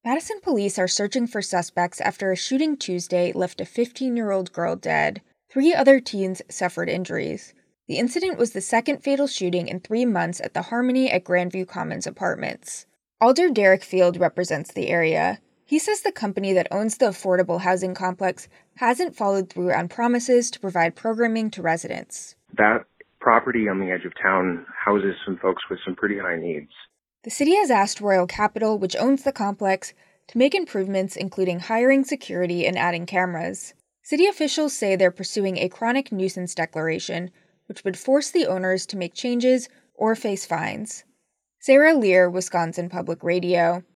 Madison police are searching for suspects after a shooting Tuesday left a 15-year-old girl dead. 3 other teens suffered injuries. The incident was the second fatal shooting in 3 months at the Harmony at Grandview Commons apartments. Alder Derek Field represents the area. He says the company that owns the affordable housing complex hasn't followed through on promises to provide programming to residents. That property on the edge of town houses some folks with some pretty high needs. The city has asked Royal Capital, which owns the complex, to make improvements including hiring security and adding cameras. City officials say they're pursuing a chronic nuisance declaration, which would force the owners to make changes or face fines. Sarah Lear, Wisconsin Public Radio.